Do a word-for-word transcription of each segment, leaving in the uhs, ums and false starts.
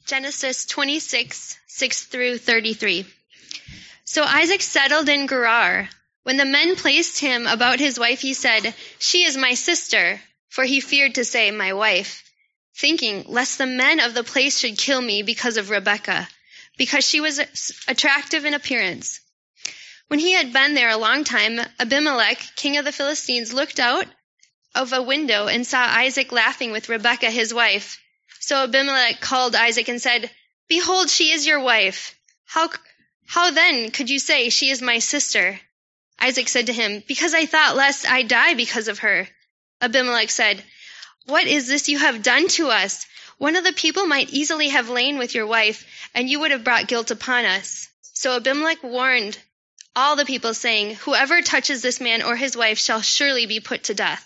Genesis twenty-six, six through thirty-three. So Isaac settled in Gerar. When the men placed him about his wife, he said, "She is my sister," for he feared to say, "my wife," thinking, lest the men of the place should kill me because of Rebekah, because she was attractive in appearance. When he had been there a long time, Abimelech, king of the Philistines, looked out of a window and saw Isaac laughing with Rebekah, his wife. So Abimelech called Isaac and said, "Behold, she is your wife. How, how then could you say, 'She is my sister'?" Isaac said to him, "Because I thought lest I die because of her." Abimelech said, "What is this you have done to us? One of the people might easily have lain with your wife, and you would have brought guilt upon us." So Abimelech warned all the people, saying, "Whoever touches this man or his wife shall surely be put to death."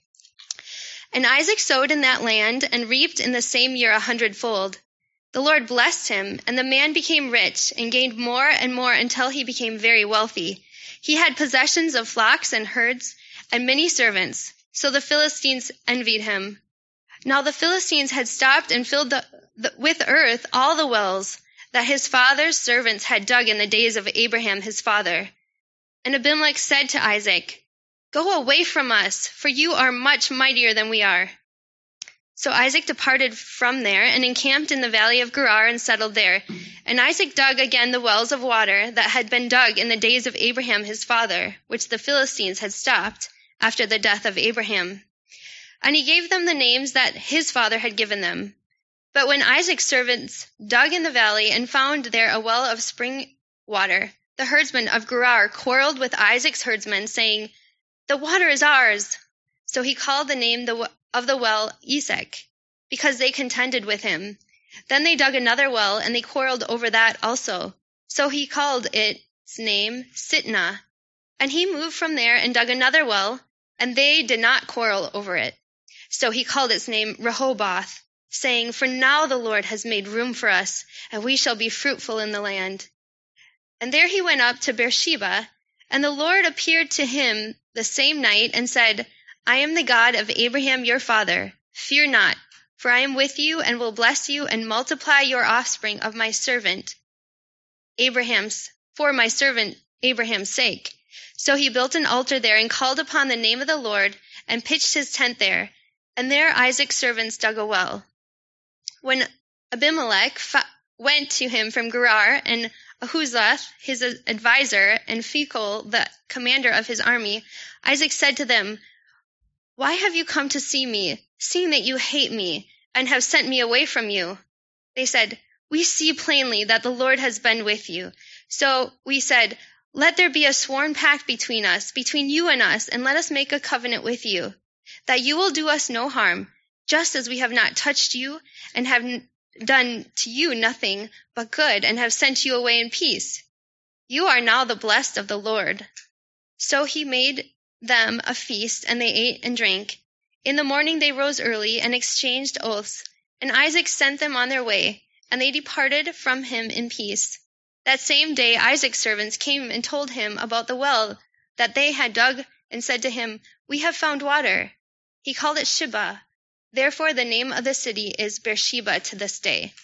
And Isaac sowed in that land and reaped in the same year a hundredfold. The Lord blessed him, and the man became rich and gained more and more until he became very wealthy. He had possessions of flocks and herds and many servants, so the Philistines envied him. Now the Philistines had stopped and filled the, the, with earth all the wells that his father's servants had dug in the days of Abraham his father. And Abimelech said to Isaac, "Go away from us, for you are much mightier than we are." So Isaac departed from there and encamped in the valley of Gerar and settled there. And Isaac dug again the wells of water that had been dug in the days of Abraham his father, which the Philistines had stopped after the death of Abraham. And he gave them the names that his father had given them. But when Isaac's servants dug in the valley and found there a well of spring water, the herdsmen of Gerar quarreled with Isaac's herdsmen, saying, "The water is ours." So he called the name of the well Esek, because they contended with him. Then they dug another well, and they quarreled over that also. So he called its name Sitnah. And he moved from there and dug another well, and they did not quarrel over it. So he called its name Rehoboth, saying, "For now the Lord has made room for us, and we shall be fruitful in the land." And there he went up to Beersheba, and the Lord appeared to him the same night and said, "I am the God of Abraham your father. Fear not, for I am with you and will bless you and multiply your offspring of my servant Abraham's, for my servant Abraham's sake." So he built an altar there and called upon the name of the Lord and pitched his tent there. And there Isaac's servants dug a well. When Abimelech fa- went to him from Gerar, and Ahuzzath, his advisor, and Phicol, the commander of his army, Isaac said to them, "Why have you come to see me, seeing that you hate me, and have sent me away from you?" They said, "We see plainly that the Lord has been with you." So we said, "Let there be a sworn pact between us, between you and us, and let us make a covenant with you, that you will do us no harm, just as we have not touched you, and have n- done to you nothing but good, and have sent you away in peace. You are now the blessed of the Lord." So he made them a feast, and they ate and drank. In the morning they rose early and exchanged oaths, and Isaac sent them on their way, and they departed from him in peace. That same day Isaac's servants came and told him about the well that they had dug, and said to him, "We have found water." He called it Shibah. Therefore the name of the city is Beersheba to this day.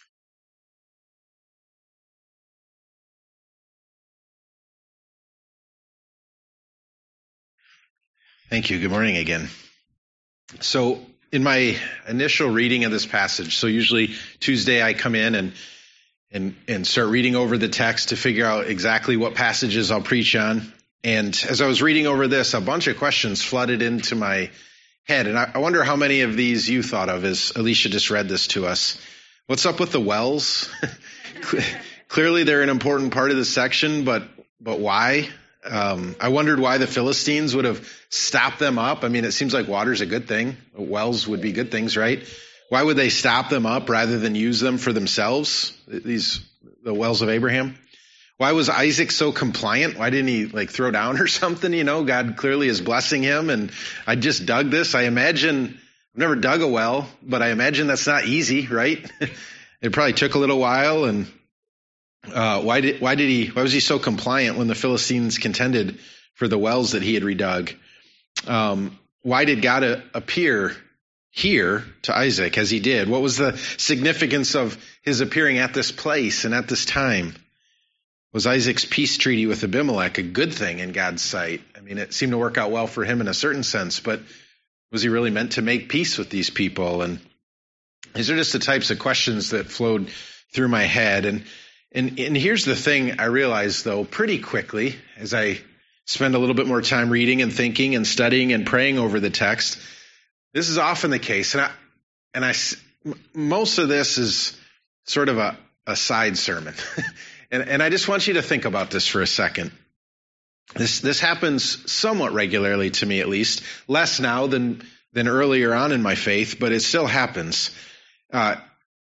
Thank you. Good morning again. So in my initial reading of this passage, so usually Tuesday I come in and and and start reading over the text to figure out exactly what passages I'll preach on. And as I was reading over this, a bunch of questions flooded into my head. And I, I wonder how many of these you thought of as Alicia just read this to us. What's up with the wells? Clearly they're an important part of the section, but but why? Um, I wondered why the Philistines would have stopped them up. I mean, it seems like water's a good thing. Wells would be good things, right? Why would they stop them up rather than use them for themselves? These, the wells of Abraham. Why was Isaac so compliant? Why didn't he like throw down or something? You know, God clearly is blessing him, and I just dug this. I imagine, I've never dug a well, but I imagine that's not easy, right? It probably took a little while. And uh, why did why did he why was he so compliant when the Philistines contended for the wells that he had redug? Um, why did God a, appear here to Isaac as he did? What was the significance of his appearing at this place and at this time? Was Isaac's peace treaty with Abimelech a good thing in God's sight? I mean, it seemed to work out well for him in a certain sense, but was he really meant to make peace with these people? And these are just the types of questions that flowed through my head. And and, and here's the thing I realized, though, pretty quickly as I spend a little bit more time reading and thinking and studying and praying over the text. This is often the case. And I, and I, most of this is sort of a, a side sermon. And, and I just want you to think about this for a second. This this happens somewhat regularly to me, at least. Less now than than earlier on in my faith, but it still happens. Uh,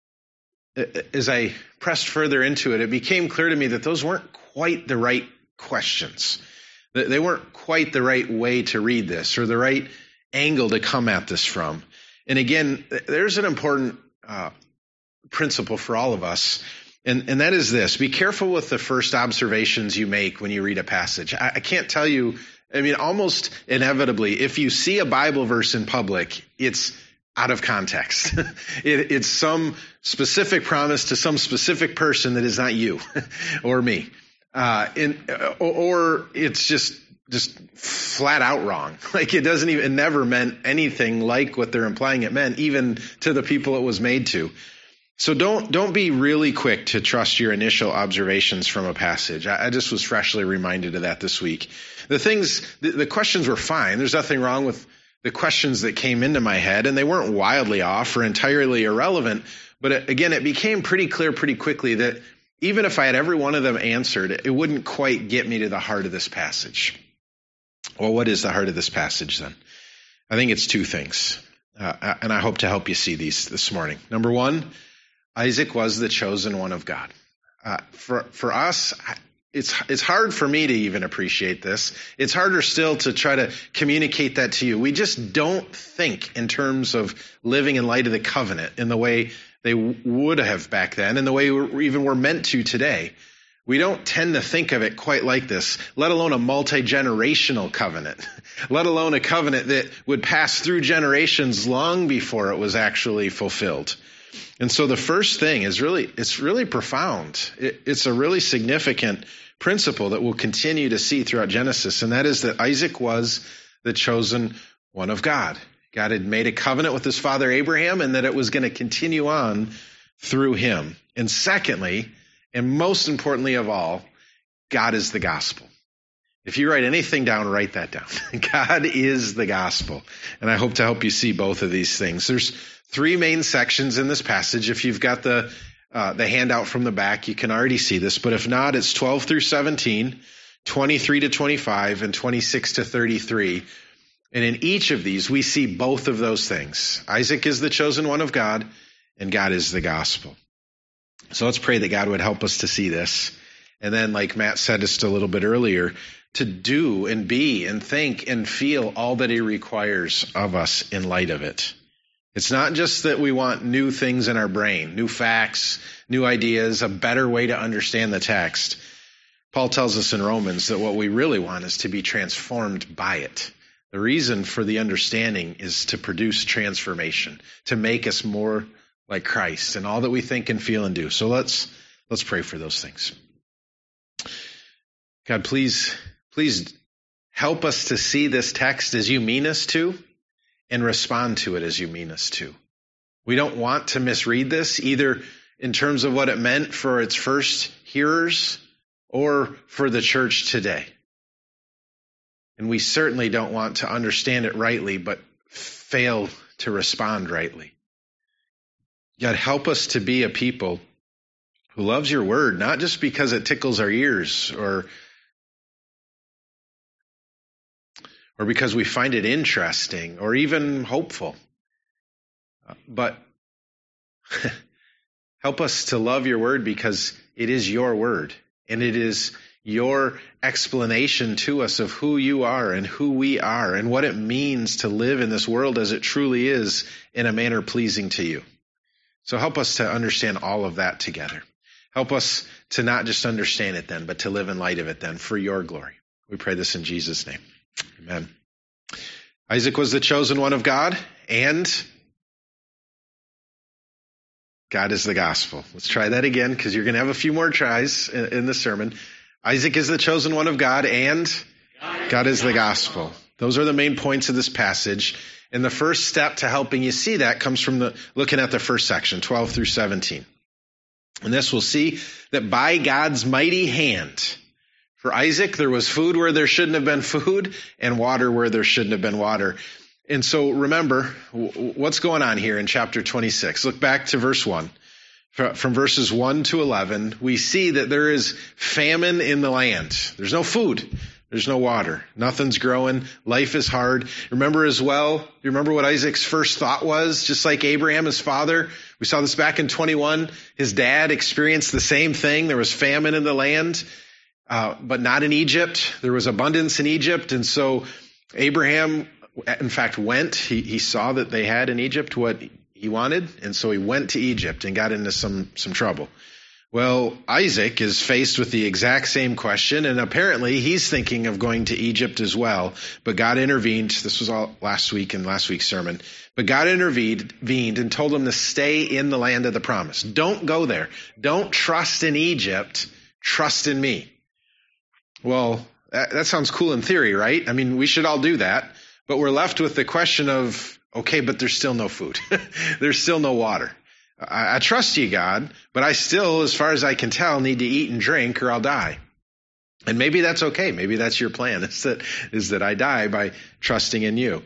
as I pressed further into it, it became clear to me that those weren't quite the right questions. They weren't quite the right way to read this or the right angle to come at this from. And again, there's an important uh, principle for all of us. And, and that is this: be careful with the first observations you make when you read a passage. I, I can't tell you, I mean, almost inevitably, if you see a Bible verse in public, it's out of context. it, it's some specific promise to some specific person that is not you or me. Uh, in, or, or it's just just flat out wrong. Like it doesn't even, it never meant anything like what they're implying it meant, even to the people it was made to. So don't don't be really quick to trust your initial observations from a passage. I, I just was freshly reminded of that this week. The things, the, the questions were fine. There's nothing wrong with the questions that came into my head, and they weren't wildly off or entirely irrelevant. But it, again, it became pretty clear pretty quickly that even if I had every one of them answered, it wouldn't quite get me to the heart of this passage. Well, what is the heart of this passage then? I think it's two things, uh, and I hope to help you see these this morning. Number one, Isaac was the chosen one of God. Uh, for for us, it's it's hard for me to even appreciate this. It's harder still to try to communicate that to you. We just don't think in terms of living in light of the covenant in the way they would have back then, and the way we even we're meant to today. We don't tend to think of it quite like this, let alone a multi-generational covenant, let alone a covenant that would pass through generations long before it was actually fulfilled. And so the first thing is really, it's really profound. It, it's a really significant principle that we'll continue to see throughout Genesis, and that is that Isaac was the chosen one of God. God had made a covenant with his father Abraham, and that it was going to continue on through him. And secondly, and most importantly of all, God is the gospel. If you write anything down, write that down. God is the gospel. And I hope to help you see both of these things. There's three main sections in this passage. If you've got the uh, the handout from the back, you can already see this. But if not, it's twelve through seventeen, twenty-three to twenty-five, and twenty-six to thirty-three. And in each of these, we see both of those things. Isaac is the chosen one of God, and God is the gospel. So let's pray that God would help us to see this. And then, like Matt said just a little bit earlier, to do and be and think and feel all that he requires of us in light of it. It's not just that we want new things in our brain, new facts, new ideas, a better way to understand the text. Paul tells us in Romans that what we really want is to be transformed by it. The reason for the understanding is to produce transformation, to make us more like Christ and all that we think and feel and do. So let's let's pray for those things. God, please, please help us to see this text as you mean us to and respond to it as you mean us to. We don't want to misread this either in terms of what it meant for its first hearers or for the church today. And we certainly don't want to understand it rightly but fail to respond rightly. God, help us to be a people who loves your word, not just because it tickles our ears or, or because we find it interesting or even hopeful, but help us to love your word because it is your word and it is your explanation to us of who you are and who we are and what it means to live in this world as it truly is in a manner pleasing to you. So help us to understand all of that together. Help us to not just understand it then, but to live in light of it then for your glory. We pray this in Jesus' name. Amen. Isaac was the chosen one of God, and God is the gospel. Let's try that again because you're going to have a few more tries in, in the sermon. Isaac is the chosen one of God and God is the gospel. Those are the main points of this passage. And the first step to helping you see that comes from the looking at the first section, twelve through seventeen. And this we'll see that by God's mighty hand, for Isaac, there was food where there shouldn't have been food and water where there shouldn't have been water. And so remember, what's going on here in chapter twenty-six? Look back to verse one. From verses one to eleven, we see that there is famine in the land. There's no food. There's no water. Nothing's growing. Life is hard. Remember as well, you remember what Isaac's first thought was? Just like Abraham, his father, we saw this back in twenty-one. His dad experienced the same thing. There was famine in the land, uh, but not in Egypt. There was abundance in Egypt. And so Abraham, in fact, went. He, he saw that they had in Egypt what he wanted, and so he went to Egypt and got into some, some trouble. Well, Isaac is faced with the exact same question, and apparently he's thinking of going to Egypt as well, but God intervened. This was all last week in last week's sermon. But God intervened and told him to stay in the land of the promise. Don't go there. Don't trust in Egypt. Trust in me. Well, that, that sounds cool in theory, right? I mean, we should all do that. But we're left with the question of, okay, but there's still no food. There's still no water. I, I trust you, God, but I still, as far as I can tell, need to eat and drink or I'll die. And maybe that's okay. Maybe that's your plan, is that, is that I die by trusting in you.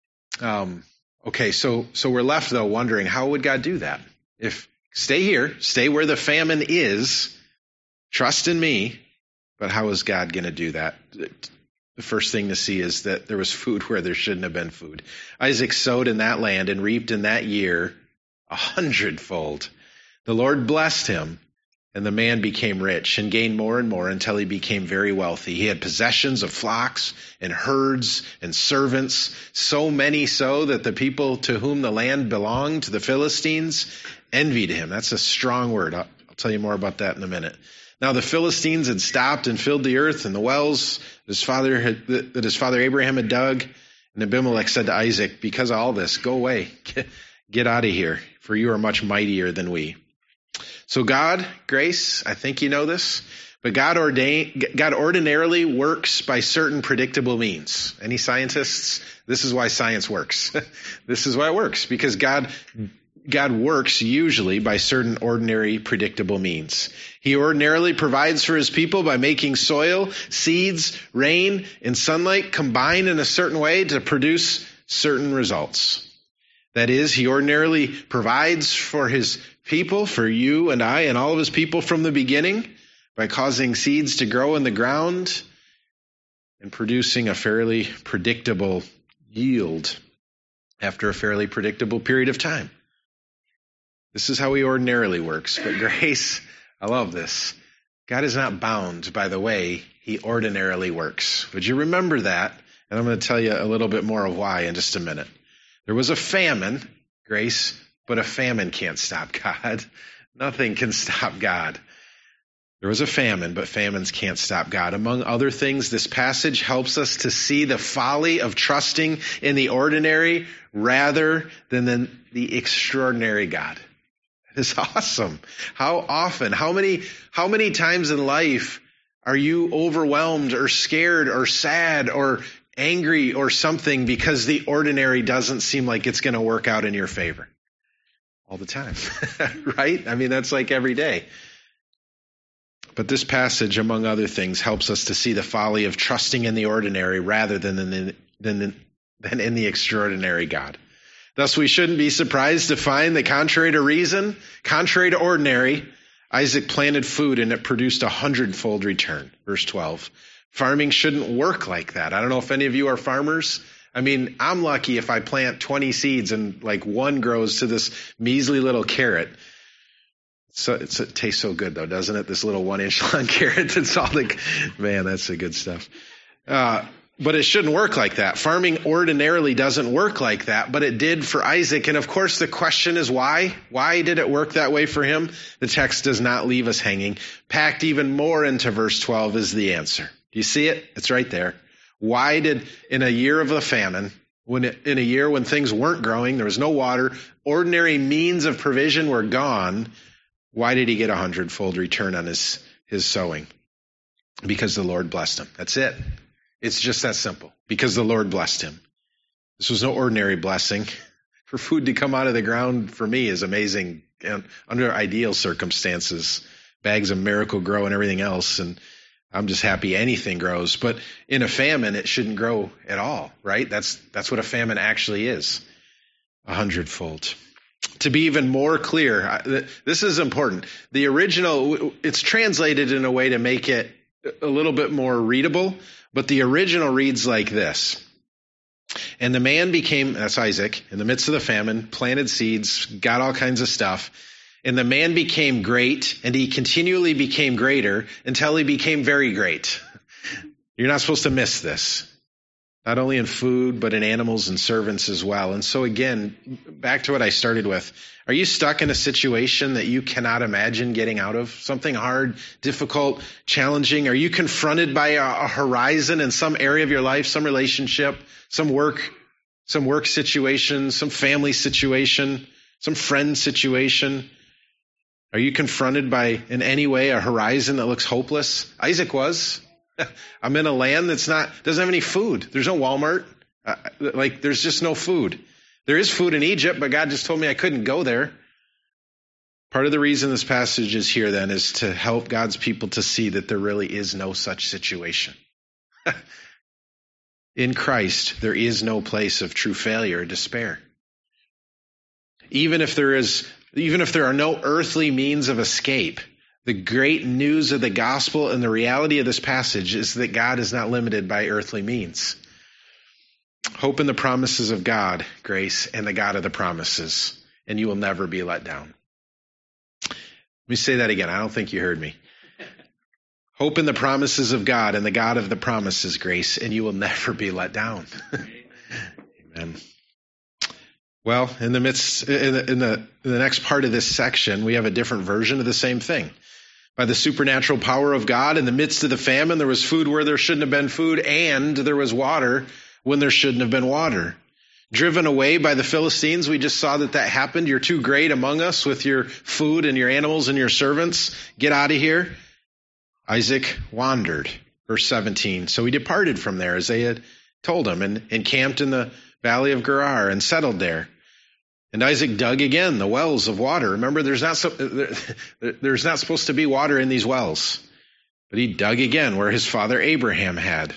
Um, okay, so, so we're left, though, wondering, how would God do that? If stay here, stay where the famine is, trust in me, but how is God going to do that? The first thing to see is that there was food where there shouldn't have been food. Isaac sowed in that land and reaped in that year a hundredfold. The Lord blessed him, and the man became rich and gained more and more until he became very wealthy. He had possessions of flocks and herds and servants, so many so that the people to whom the land belonged, the Philistines, envied him. That's a strong word. I'll, I'll tell you more about that in a minute. Now the Philistines had stopped and filled the earth and the wells that his father had, that his father Abraham had dug. And Abimelech said to Isaac, because of all this, go away, get, get out of here, for you are much mightier than we. So God, grace, I think you know this, but God ordain, God ordinarily works by certain predictable means. Any scientists? This is why science works. This is why it works, because God God works usually by certain ordinary, predictable means. He ordinarily provides for his people by making soil, seeds, rain, and sunlight combine in a certain way to produce certain results. That is, he ordinarily provides for his people, for you and I and all of his people from the beginning, by causing seeds to grow in the ground and producing a fairly predictable yield after a fairly predictable period of time. This is how he ordinarily works. But grace, I love this. God is not bound by the way he ordinarily works. Would you remember that? And I'm going to tell you a little bit more of why in just a minute. There was a famine, grace, but a famine can't stop God. Nothing can stop God. There was a famine, but famines can't stop God. Among other things, this passage helps us to see the folly of trusting in the ordinary rather than in the extraordinary God. Is awesome. How often, how many, how many times in life are you overwhelmed or scared or sad or angry or something because the ordinary doesn't seem like it's going to work out in your favor? All the time, right? I mean, that's like every day. But this passage, among other things, helps us to see the folly of trusting in the ordinary rather than in the, than, than in the extraordinary God. Thus, we shouldn't be surprised to find that contrary to reason, contrary to ordinary, Isaac planted food and it produced a hundredfold return. Verse twelve. Farming shouldn't work like that. I don't know if any of you are farmers. I mean, I'm lucky if I plant twenty seeds and like one grows to this measly little carrot. So it's, it tastes so good though, doesn't it? This little one inch long carrot that's all the, man, that's the good stuff. Uh, But it shouldn't work like that. Farming ordinarily doesn't work like that, but it did for Isaac. And of course, the question is why? Why did it work that way for him? The text does not leave us hanging. Packed even more into verse twelve is the answer. Do you see it? It's right there. Why did, in a year of a famine, When it, in a year when things weren't growing, there was no water, ordinary means of provision were gone, why did he get a hundredfold return on his, his sowing? Because the Lord blessed him. That's it. It's just that simple. Because the Lord blessed him. This was no ordinary blessing. For food to come out of the ground for me is amazing and under ideal circumstances. Bags of Miracle Grow and everything else, and I'm just happy anything grows. But in a famine, it shouldn't grow at all, right? That's that's what a famine actually is, a hundredfold. To be even more clear, this is important. The original, it's translated in a way to make it a little bit more readable, but the original reads like this. And the man became, that's Isaac, in the midst of the famine, planted seeds, got all kinds of stuff. And the man became great, and he continually became greater until he became very great. You're not supposed to miss this. Not only in food, but in animals and servants as well. And so again, back to what I started with. Are you stuck in a situation that you cannot imagine getting out of? Something hard, difficult, challenging? Are you confronted by a, a horizon in some area of your life, some relationship, some work, some work situation, some family situation, some friend situation? Are you confronted by, in any way, a horizon that looks hopeless? Isaac was. I'm in a land that's not, doesn't have any food. There's no Walmart. Uh, like, there's just no food. There is food in Egypt, but God just told me I couldn't go there. Part of the reason this passage is here, then, is to help God's people to see that there really is no such situation. In Christ, there is no place of true failure or despair. Even if there is, even if there are no earthly means of escape, the great news of the gospel and the reality of this passage is that God is not limited by earthly means. Hope in the promises of God, grace, and the God of the promises, and you will never be let down. Let me say that again. I don't think you heard me. Hope in the promises of God and the God of the promises, grace, and you will never be let down. Amen. Well, in the midst, in the, in the in the next part of this section, we have a different version of the same thing. By the supernatural power of God, in the midst of the famine, there was food where there shouldn't have been food, and there was water when there shouldn't have been water. Driven away by the Philistines, we just saw that that happened. You're too great among us with your food and your animals and your servants. Get out of here. Isaac wandered, verse seventeen. So he departed from there as they had told him, and encamped in the valley of Gerar and settled there. And Isaac dug again the wells of water. Remember, there's not so, there's not supposed to be water in these wells. But he dug again where his father Abraham had.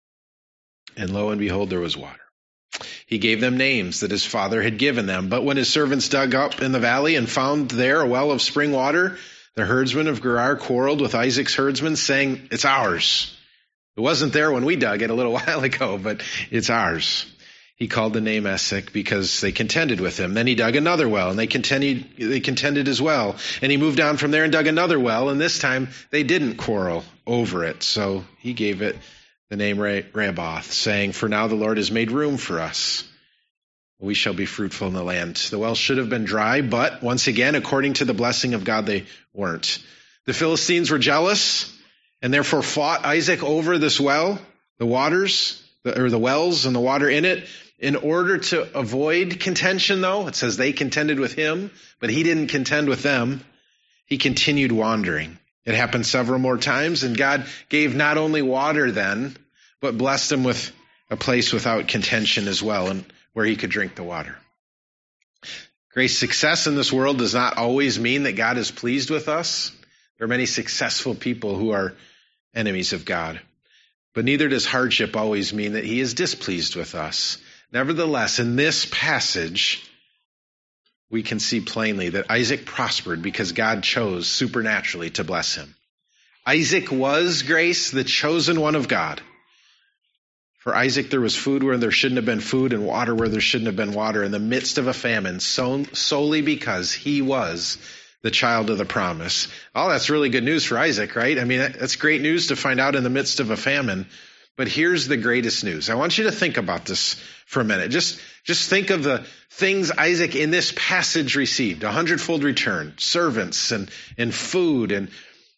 And lo and behold, there was water. He gave them names that his father had given them. But when his servants dug up in the valley and found there a well of spring water, the herdsmen of Gerar quarreled with Isaac's herdsmen, saying, "It's ours. It wasn't there when we dug it a little while ago, but it's ours." He called the name Esek because they contended with him. Then he dug another well, and they continued, they contended as well. And he moved on from there and dug another well, and this time they didn't quarrel over it. So he gave it the name Rehoboth, saying, "For now the Lord has made room for us. We shall be fruitful in the land." The well should have been dry, but once again, according to the blessing of God, they weren't. The Philistines were jealous and therefore fought Isaac over this well, the waters, or the wells and the water in it. In order to avoid contention, though, it says they contended with him, but he didn't contend with them. He continued wandering. It happened several more times, and God gave not only water then, but blessed him with a place without contention as well, and where he could drink the water. Great success in this world does not always mean that God is pleased with us. There are many successful people who are enemies of God. But neither does hardship always mean that he is displeased with us. Nevertheless, in this passage, we can see plainly that Isaac prospered because God chose supernaturally to bless him. Isaac was, grace, the chosen one of God. For Isaac, there was food where there shouldn't have been food and water where there shouldn't have been water in the midst of a famine, so, solely because he was the child of the promise. Oh, that's really good news for Isaac, right? I mean, that's great news to find out in the midst of a famine. But here's the greatest news. I want you to think about this for a minute. Just, just think of the things Isaac in this passage received. A hundredfold return, servants and, and food and,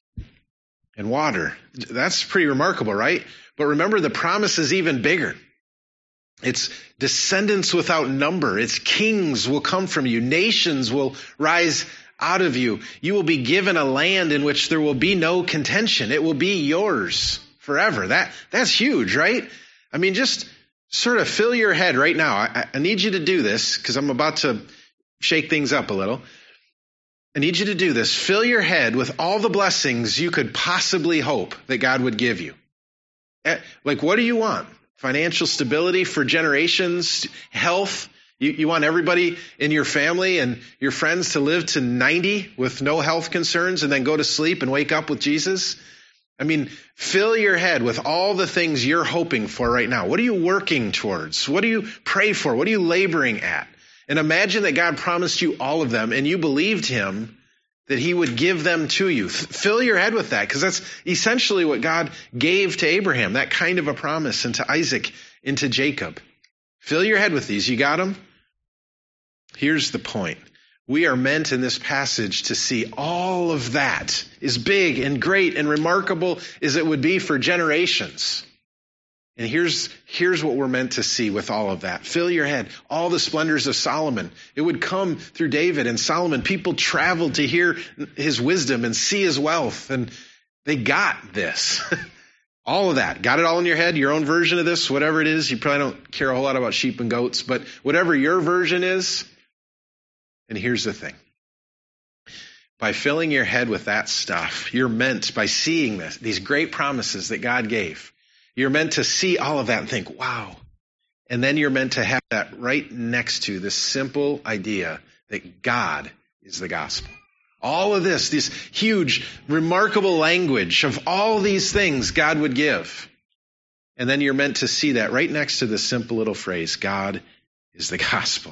and water. That's pretty remarkable, right? But remember, the promise is even bigger. It's descendants without number. It's kings will come from you. Nations will rise out of you. You will be given a land in which there will be no contention. It will be yours forever. That, that's huge, right? I mean, just sort of fill your head right now. I, I need you to do this because I'm about to shake things up a little. I need you to do this. Fill your head with all the blessings you could possibly hope that God would give you. Like, what do you want? Financial stability for generations, health. You, you want everybody in your family and your friends to live to ninety with no health concerns and then go to sleep and wake up with Jesus? I mean, fill your head with all the things you're hoping for right now. What are you working towards? What do you pray for? What are you laboring at? And imagine that God promised you all of them and you believed him that he would give them to you. F- fill your head with that, because that's essentially what God gave to Abraham, that kind of a promise, and to Isaac, and to Jacob. Fill your head with these. You got them? Here's the point. We are meant in this passage to see all of that, as big and great and remarkable as it would be for generations. And here's, here's what we're meant to see with all of that. Fill your head. All the splendors of Solomon. It would come through David and Solomon. People traveled to hear his wisdom and see his wealth. And they got this. All of that. Got it all in your head? Your own version of this? Whatever it is. You probably don't care a whole lot about sheep and goats. But whatever your version is. And here's the thing. By filling your head with that stuff, you're meant, by seeing this, these great promises that God gave, you're meant to see all of that and think, wow. And then you're meant to have that right next to this simple idea that God is the gospel. All of this, this huge, remarkable language of all these things God would give. And then you're meant to see that right next to this simple little phrase, God is the gospel.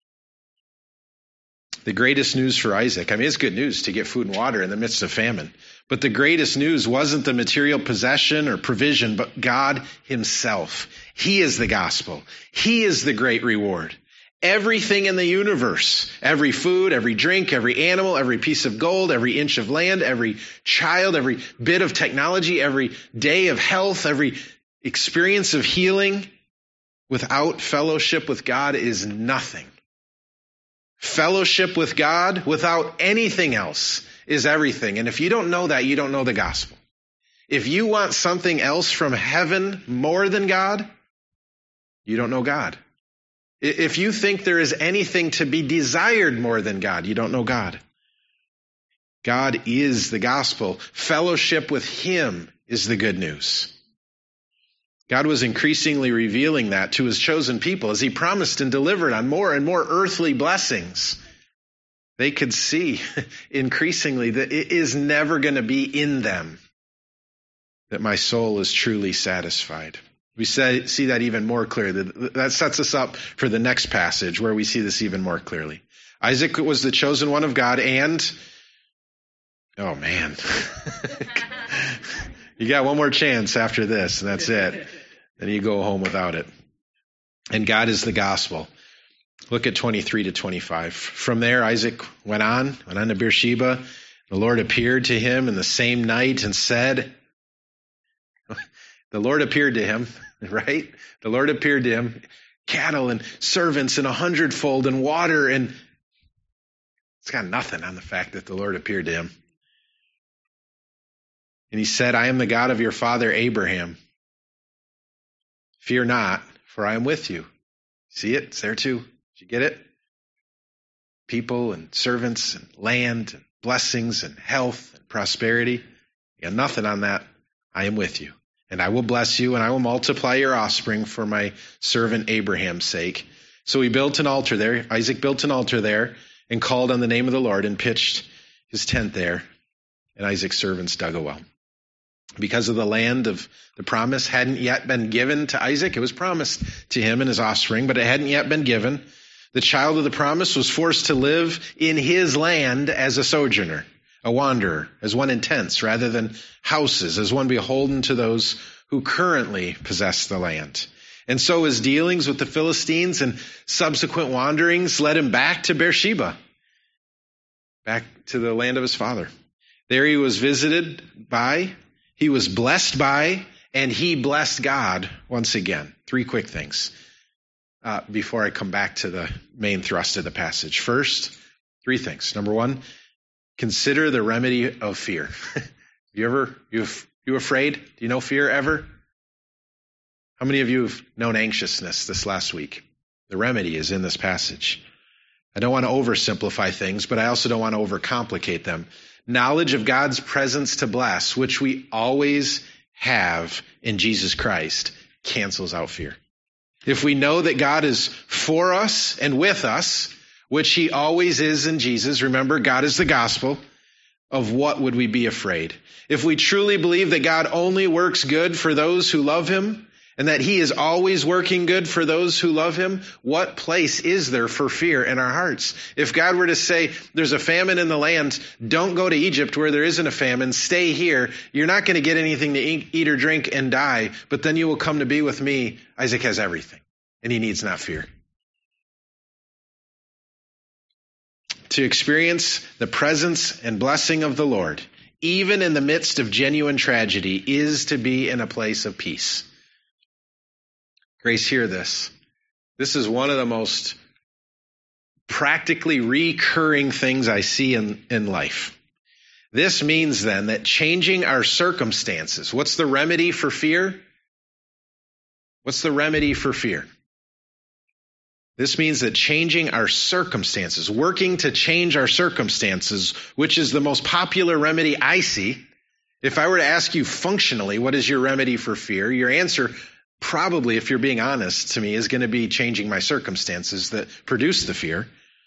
The greatest news for Isaac, I mean, it's good news to get food and water in the midst of famine. But the greatest news wasn't the material possession or provision, but God himself. He is the gospel. He is the great reward. Everything in the universe, every food, every drink, every animal, every piece of gold, every inch of land, every child, every bit of technology, every day of health, every experience of healing, without fellowship with God is nothing. Fellowship with God without anything else is everything. And if you don't know that, you don't know the gospel. If you want something else from heaven more than God, you don't know God. If you think there is anything to be desired more than God, you don't know God. God is the gospel. Fellowship with him is the good news. God was increasingly revealing that to his chosen people as he promised and delivered on more and more earthly blessings. They could see increasingly that it is never going to be in them that my soul is truly satisfied. We say, see that even more clearly. That sets us up for the next passage where we see this even more clearly. Isaac was the chosen one of God, and, oh man, you got one more chance after this, and that's it. Then you go home without it. And God is the gospel. Look at twenty-three to twenty-five. From there, Isaac went on, went on to Beersheba. The Lord appeared to him in the same night and said, the Lord appeared to him, right? The Lord appeared to him, cattle and servants and a hundredfold and water, and it's got nothing on the fact that the Lord appeared to him. And he said, I am the God of your father Abraham. Fear not, for I am with you. See it? It's there too. Did you get it? People and servants and land and blessings and health and prosperity. You got nothing on that. I am with you. And I will bless you and I will multiply your offspring for my servant Abraham's sake. So he built an altar there. Isaac built an altar there and called on the name of the Lord and pitched his tent there. And Isaac's servants dug a well. Because of the land of the promise hadn't yet been given to Isaac. It was promised to him and his offspring, but it hadn't yet been given. The child of the promise was forced to live in his land as a sojourner, a wanderer, as one in tents rather than houses, as one beholden to those who currently possess the land. And so his dealings with the Philistines and subsequent wanderings led him back to Beersheba, back to the land of his father. There he was visited by, he was blessed by, and he blessed God once again. Three quick things. uh, before I come back to the main thrust of the passage. First, three things. Number one, consider the remedy of fear. you ever, you you afraid? Do you know fear ever? How many of you have known anxiousness this last week? The remedy is in this passage. I don't want to oversimplify things, but I also don't want to overcomplicate them. Knowledge of God's presence to bless, which we always have in Jesus Christ, cancels out fear. If we know that God is for us and with us, which he always is in Jesus, remember, God is the gospel, of what would we be afraid? If we truly believe that God only works good for those who love him, and that he is always working good for those who love him, what place is there for fear in our hearts? If God were to say, there's a famine in the land, don't go to Egypt where there isn't a famine, stay here. You're not going to get anything to eat or drink and die, but then you will come to be with me. Isaac has everything, and he needs not fear. To experience the presence and blessing of the Lord, even in the midst of genuine tragedy, is to be in a place of peace. Grace, hear this. This is one of the most practically recurring things I see in, in life. This means then that changing our circumstances, what's the remedy for fear? What's the remedy for fear? This means that changing our circumstances, working to change our circumstances, which is the most popular remedy I see. If I were to ask you functionally, what is your remedy for fear? Your answer probably, if you're being honest to me, is going to be changing my circumstances that produce the fear.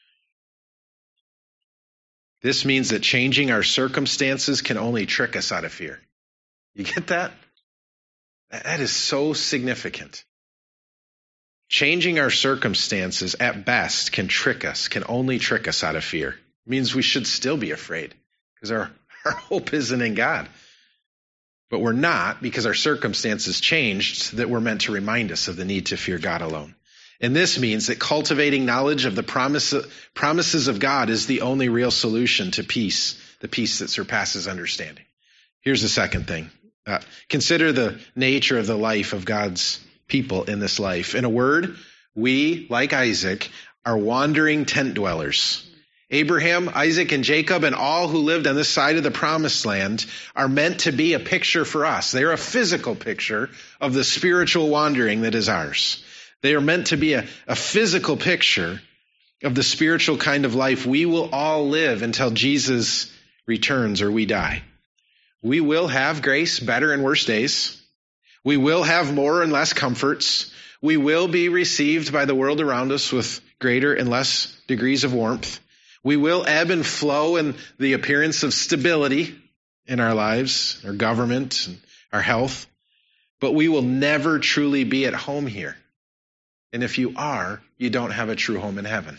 This means that changing our circumstances can only trick us out of fear. You get that? That is so significant. Changing our circumstances at best can trick us, can only trick us out of fear. It means we should still be afraid because our, our hope isn't in God. But we're not, because our circumstances changed, that we're meant to remind us of the need to fear God alone. And this means that cultivating knowledge of the promise, promises of God is the only real solution to peace, the peace that surpasses understanding. Here's the second thing. Uh, consider the nature of the life of God's people in this life. In a word, we, like Isaac, are wandering tent dwellers. Abraham, Isaac, and Jacob, and all who lived on this side of the promised land are meant to be a picture for us. They are a physical picture of the spiritual wandering that is ours. They are meant to be a, a physical picture of the spiritual kind of life we will all live until Jesus returns or we die. We will have grace, better and worse days. We will have more and less comforts. We will be received by the world around us with greater and less degrees of warmth. We will ebb and flow in the appearance of stability in our lives, our government, and our health. But we will never truly be at home here. And if you are, you don't have a true home in heaven.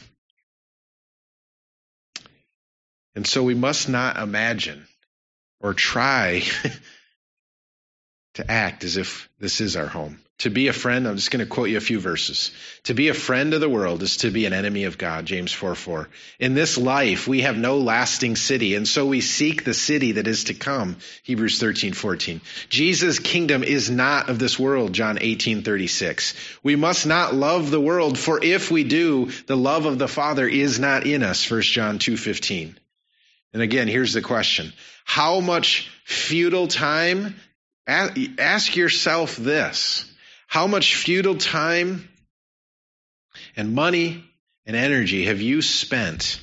And so we must not imagine or try to act as if this is our home. To be a friend, I'm just going to quote you a few verses. To be a friend of the world is to be an enemy of God, James four four. In this life, we have no lasting city, and so we seek the city that is to come, Hebrews thirteen fourteen. Jesus' kingdom is not of this world, John eighteen thirty-six. We must not love the world, for if we do, the love of the Father is not in us, First John two fifteen. And again, here's the question. How much futile time, ask yourself this, how much futile time and money and energy have you spent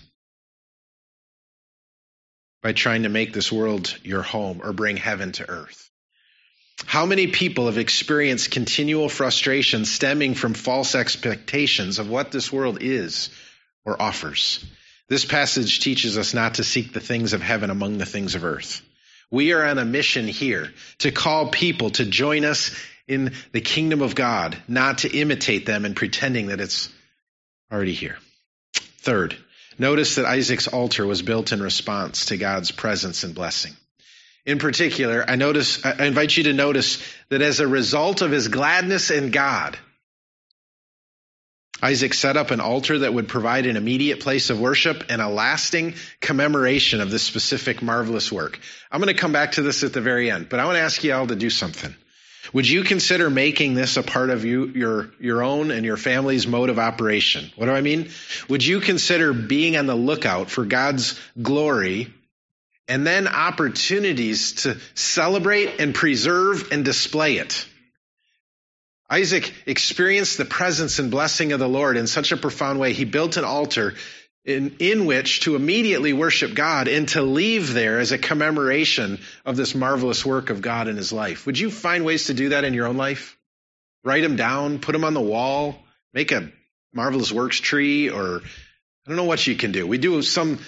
by trying to make this world your home or bring heaven to earth? How many people have experienced continual frustration stemming from false expectations of what this world is or offers? This passage teaches us not to seek the things of heaven among the things of earth. We are on a mission here to call people to join us in the kingdom of God, not to imitate them and pretending that it's already here. Third, notice that Isaac's altar was built in response to God's presence and blessing. In particular, I notice, I invite you to notice that as a result of his gladness in God, Isaac set up an altar that would provide an immediate place of worship and a lasting commemoration of this specific marvelous work. I'm going to come back to this at the very end, but I want to ask you all to do something. Would you consider making this a part of you, your, your own and your family's mode of operation? What do I mean? Would you consider being on the lookout for God's glory and then opportunities to celebrate and preserve and display it? Isaac experienced the presence and blessing of the Lord in such a profound way. He built an altar in, in which to immediately worship God and to leave there as a commemoration of this marvelous work of God in his life. Would you find ways to do that in your own life? Write them down, put them on the wall, make a marvelous works tree, or I don't know what you can do. We do some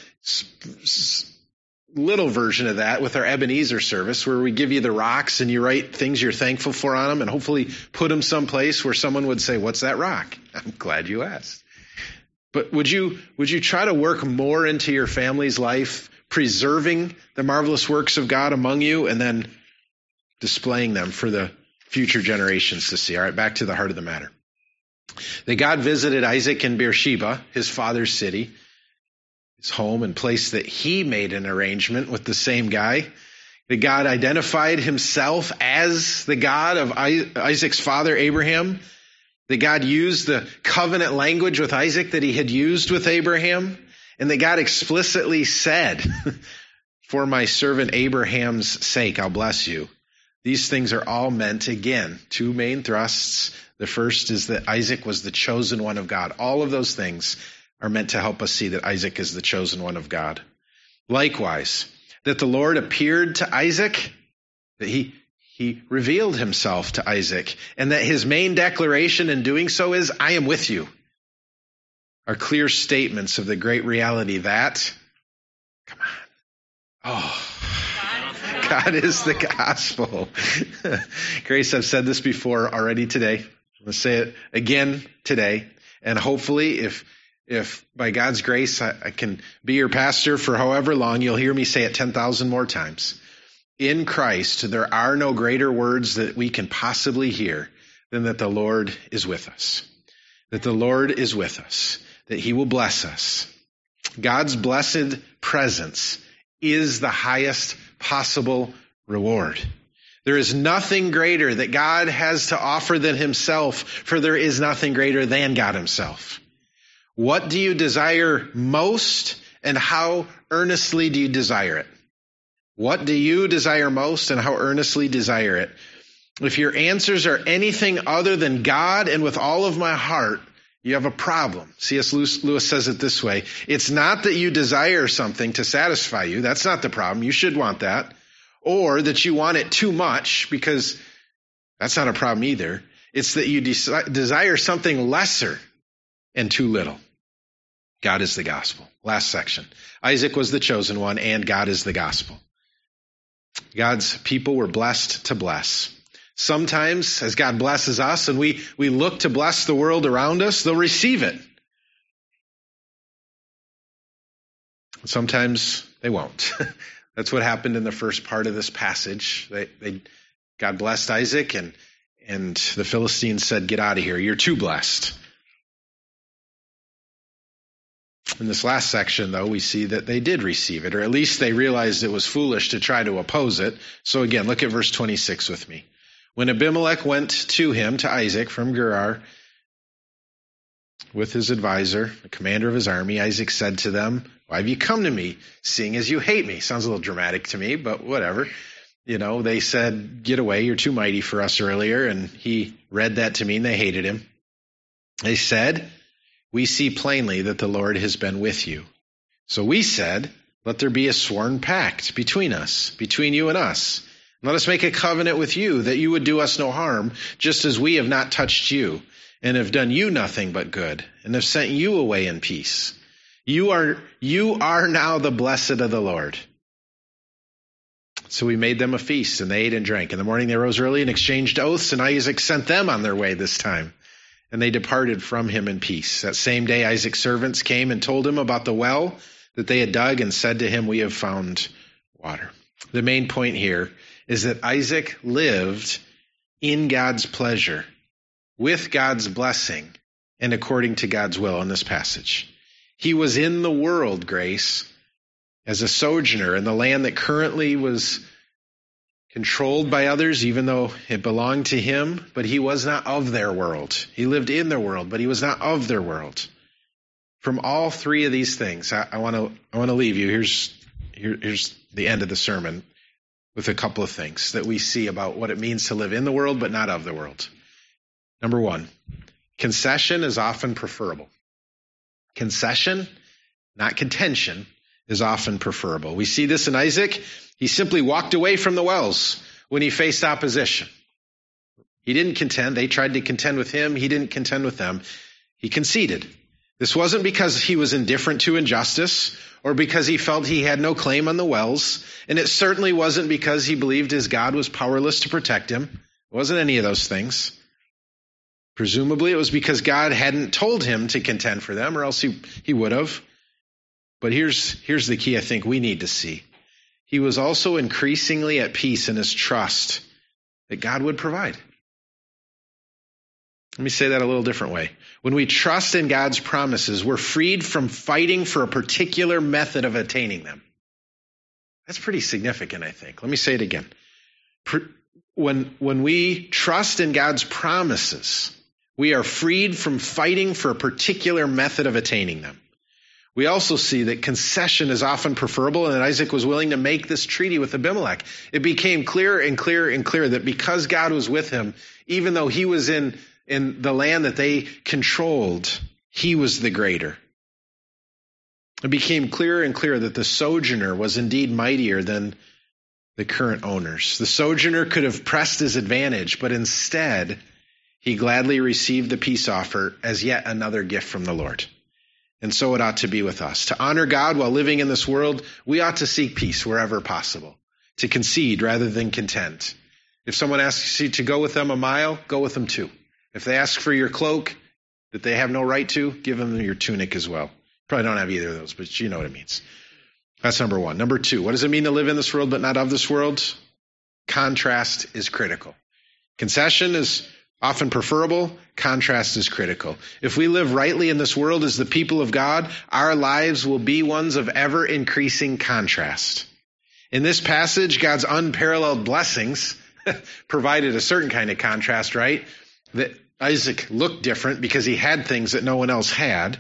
little version of that with our Ebenezer service where we give you the rocks and you write things you're thankful for on them and hopefully put them someplace where someone would say, "What's that rock?" I'm glad you asked. But would you would you try to work more into your family's life, preserving the marvelous works of God among you and then displaying them for the future generations to see? All right, back to the heart of the matter. That God visited Isaac in Beersheba, his father's city, his home and place that he made an arrangement with the same guy. That God identified himself as the God of Isaac's father, Abraham. That God used the covenant language with Isaac that he had used with Abraham. And that God explicitly said, "For my servant Abraham's sake, I'll bless you." These things are all meant, again, two main thrusts. The first is that Isaac was the chosen one of God. All of those things are meant to help us see that Isaac is the chosen one of God. Likewise, that the Lord appeared to Isaac, that he He revealed himself to Isaac, and that his main declaration in doing so is, "I am with you," are clear statements of the great reality that, come on, oh, God is the gospel. Grace, I've said this before already today. I'm going to say it again today, and hopefully if if by God's grace I, I can be your pastor for however long, you'll hear me say it ten thousand more times. In Christ, there are no greater words that we can possibly hear than that the Lord is with us. That the Lord is with us. That he will bless us. God's blessed presence is the highest possible reward. There is nothing greater that God has to offer than himself, for there is nothing greater than God himself. What do you desire most, and how earnestly do you desire it? What do you desire most and how earnestly desire it? If your answers are anything other than God and with all of my heart, you have a problem. C S Lewis says it this way. It's not that you desire something to satisfy you. That's not the problem. You should want that. Or that you want it too much, because that's not a problem either. It's that you desi- desire something lesser and too little. God is the gospel. Last section. Isaac was the chosen one, and God is the gospel. God's people were blessed to bless. Sometimes, as God blesses us and we, we look to bless the world around us, they'll receive it. Sometimes they won't. That's what happened in the first part of this passage. They, they, God blessed Isaac, and, and the Philistines said, "Get out of here. You're too blessed." In this last section, though, we see that they did receive it, or at least they realized it was foolish to try to oppose it. So again, look at verse twenty-six with me. When Abimelech went to him, to Isaac from Gerar, with his advisor, the commander of his army, Isaac said to them, "Why have you come to me, seeing as you hate me?" Sounds a little dramatic to me, but whatever. You know, they said, "Get away, you're too mighty for us," earlier, and he read that to mean they hated him. They said, "We see plainly that the Lord has been with you." So we said, "Let there be a sworn pact between us, between you and us. Let us make a covenant with you that you would do us no harm, just as we have not touched you, and have done you nothing but good, and have sent you away in peace. You are, you are now the blessed of the Lord." So we made them a feast, and they ate and drank. In the morning they rose early and exchanged oaths, and Isaac sent them on their way this time. And they departed from him in peace. That same day Isaac's servants came and told him about the well that they had dug, and said to him, "We have found water." The main point here is that Isaac lived in God's pleasure, with God's blessing, and according to God's will in this passage. He was in the world, Grace, as a sojourner in the land that currently was controlled by others, even though it belonged to him, but he was not of their world. He lived in their world, but he was not of their world. From all three of these things, I want to I want to leave you. Here's here, here's the end of the sermon with a couple of things that we see about what it means to live in the world, but not of the world. Number one, concession is often preferable. Concession, not contention, is often preferable. We see this in Isaac. He simply walked away from the wells when he faced opposition. He didn't contend. They tried to contend with him. He didn't contend with them. He conceded. This wasn't because he was indifferent to injustice or because he felt he had no claim on the wells. And it certainly wasn't because he believed his God was powerless to protect him. It wasn't any of those things. Presumably it was because God hadn't told him to contend for them, or else he, he would have. But here's, here's the key I think we need to see. He was also increasingly at peace in his trust that God would provide. Let me say that a little different way. When we trust in God's promises, we're freed from fighting for a particular method of attaining them. That's pretty significant, I think. Let me say it again. When, when we trust in God's promises, we are freed from fighting for a particular method of attaining them. We also see that concession is often preferable, and that Isaac was willing to make this treaty with Abimelech. It became clearer and clearer and clearer that because God was with him, even though he was in, in the land that they controlled, he was the greater. It became clearer and clearer that the sojourner was indeed mightier than the current owners. The sojourner could have pressed his advantage, but instead, he gladly received the peace offer as yet another gift from the Lord. And so it ought to be with us. To honor God while living in this world, we ought to seek peace wherever possible. To concede rather than contend. If someone asks you to go with them a mile, go with them two. If they ask for your cloak that they have no right to, give them your tunic as well. Probably don't have either of those, but you know what it means. That's number one. Number two, what does it mean to live in this world but not of this world? Contrast is critical. Concession is often preferable. Contrast is critical. If we live rightly in this world as the people of God, our lives will be ones of ever-increasing contrast. In this passage, God's unparalleled blessings provided a certain kind of contrast, right? That Isaac looked different because he had things that no one else had.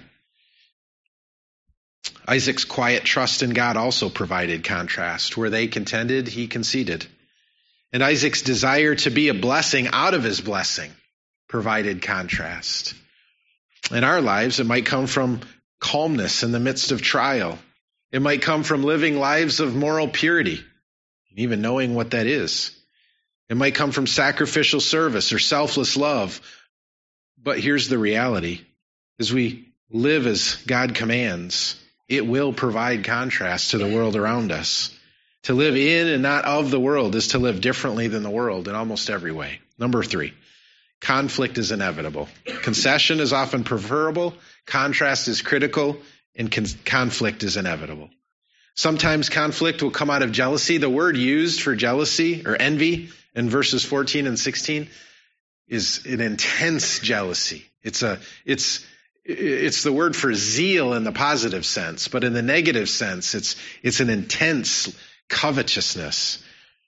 Isaac's quiet trust in God also provided contrast. Where they contended, he conceded. And Isaac's desire to be a blessing out of his blessing provided contrast. In our lives, it might come from calmness in the midst of trial. It might come from living lives of moral purity, and even knowing what that is. It might come from sacrificial service or selfless love. But here's the reality. As we live as God commands, it will provide contrast to the world around us. To live in and not of the world is to live differently than the world in almost every way. Number three, conflict is inevitable. Concession is often preferable, contrast is critical, and con- conflict is inevitable. Sometimes conflict will come out of jealousy. The word used for jealousy or envy in verses fourteen and sixteen is an intense jealousy. It's a, it's, it's the word for zeal in the positive sense, but in the negative sense, it's, it's an intense covetousness.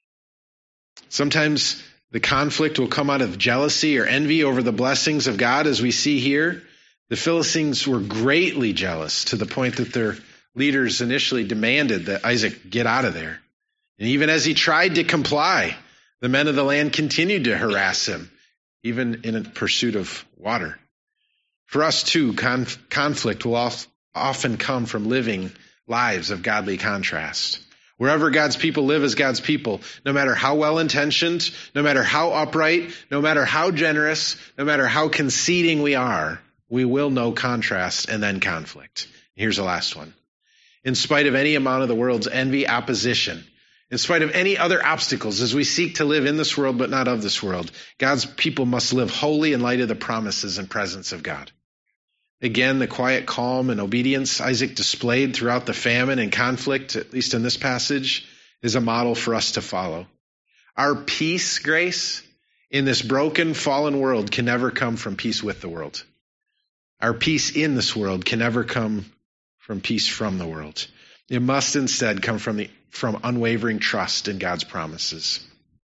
Sometimes the conflict will come out of jealousy or envy over the blessings of God, as we see here. The Philistines were greatly jealous to the point that their leaders initially demanded that Isaac get out of there. And even as he tried to comply, the men of the land continued to harass him, even in a pursuit of water. For us too, conf- conflict will oft- often come from living lives of godly contrast. Wherever God's people live as God's people, no matter how well-intentioned, no matter how upright, no matter how generous, no matter how conceding we are, we will know contrast and then conflict. Here's the last one. In spite of any amount of the world's envy, opposition, in spite of any other obstacles, as we seek to live in this world but not of this world, God's people must live holy in light of the promises and presence of God. Again, the quiet calm and obedience Isaac displayed throughout the famine and conflict, at least in this passage, is a model for us to follow. Our peace, Grace, in this broken, fallen world can never come from peace with the world. Our peace in this world can never come from peace from the world. It must instead come from the from unwavering trust in God's promises.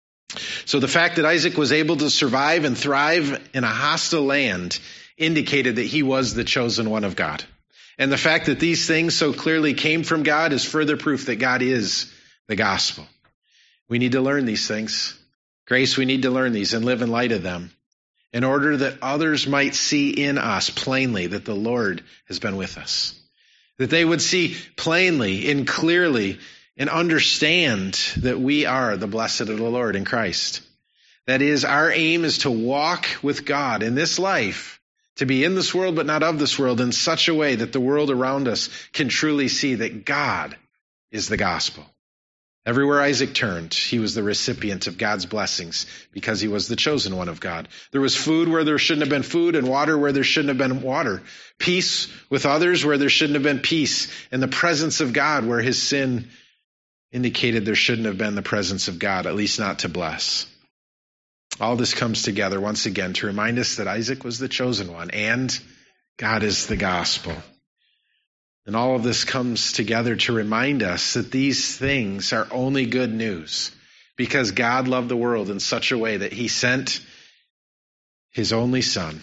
So the fact that Isaac was able to survive and thrive in a hostile land indicated that he was the chosen one of God. And the fact that these things so clearly came from God is further proof that God is the gospel. We need to learn these things. Grace, we need to learn these and live in light of them in order that others might see in us plainly that the Lord has been with us. That they would see plainly and clearly and understand that we are the blessed of the Lord in Christ. That is, our aim is to walk with God in this life, to be in this world but not of this world, in such a way that the world around us can truly see that God is the gospel. Everywhere Isaac turned, he was the recipient of God's blessings because he was the chosen one of God. There was food where there shouldn't have been food and water where there shouldn't have been water. Peace with others where there shouldn't have been peace. And the presence of God where his sin indicated there shouldn't have been the presence of God, at least not to bless. All this comes together once again to remind us that Isaac was the chosen one and God is the gospel. And all of this comes together to remind us that these things are only good news because God loved the world in such a way that he sent his only son,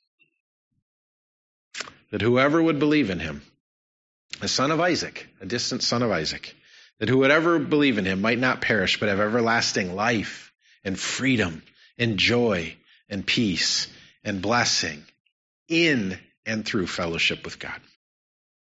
that whoever would believe in him, a son of Isaac, a distant son of Isaac, that whoever would believe in him might not perish but have everlasting life and freedom and joy and peace and blessing in and through fellowship with God.